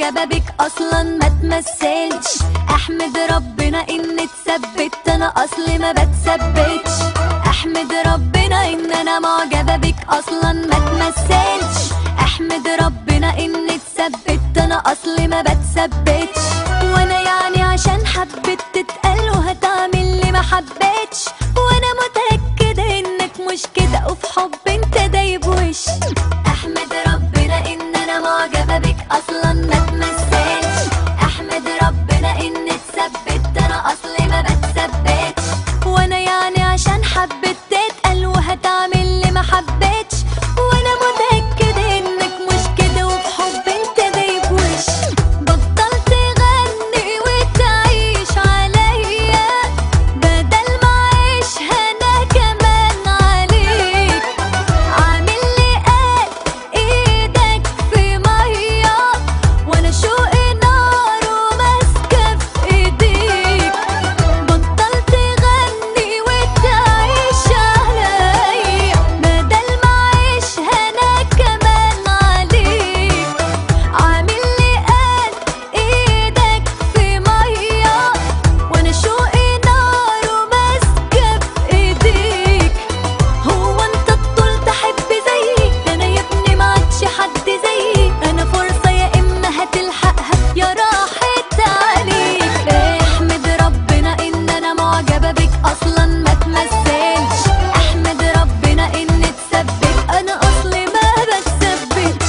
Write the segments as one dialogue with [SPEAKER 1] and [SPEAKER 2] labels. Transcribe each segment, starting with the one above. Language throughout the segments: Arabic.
[SPEAKER 1] معجبة بيك اصلا ما تمثلش. احمد ربنا ان اتثبت، انا اصلي ما بتثبتش. احمد ربنا ان انا معجبة بيك اصلا ما تمثلش. احمد ربنا ان اتثبت، انا اصلي ما بتثبتش. وانا يعني عشان حبيت تتقل وهتعمل لي ما حبيتش. وانا متأكدة انك مش كده وفي حب انت دايب وش. احمد ربنا ان انا معجبة بيك اصلا ما تمثلش. احمد ربنا ان اتثبت، انا اصلي ما بتثبتش. وانا يعني عشان حبيت تتقل وهتعمل لي ما حبيتش. وانا متأكدة انك مش كده وفي حب انت دايب وش. بطلت تغني وتعيش عليا بدل ما اعيشها انا كمان عليك. عامل لي قال ايدك في ميه وانا شوقي نار وماسكه في ايديك. بطلت تغني وتعيش عليا بدل ما اعيشها انا كمان عليك. عامل لي قال ايدك في ميه وانا شوقي نار وماسكه في ايديك. هو انت الطول تحب زيي؟ ده انا يا ابني ما عادش حد زيي. انا فرصه يا اما هتلحقها يا راحت عليك. احمد ربنا ان انا معجبه بيك اصلا ما تمثلش. احمد ربنا ان اتثبت، انا اصلي ما بتثبتش.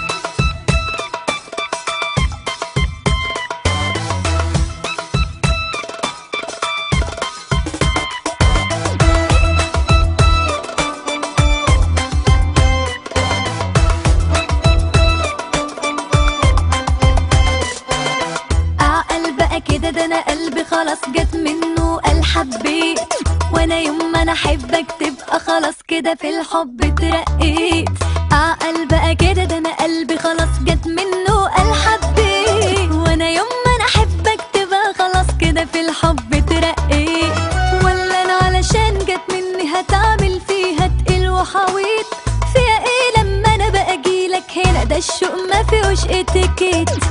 [SPEAKER 1] اعقل بقى كده، ده انا قلبي خلاص جت منه قال حبيت. وانا يوم ما انا احبك تبقى خلاص كده في الحب اترقيت. اعقل بقى كده، ده انا قلبي خلاص جت منه قال حبيت. وانا يوم ما انا احبك تبقى خلاص كده في الحب اترقيت. ولا انا علشان جت مني هتعمل فيها تقيل وحويط. فيها ايه لما انا بقى اجيلك هنا؟ ده الشوق ما فيهوش اتيكيت.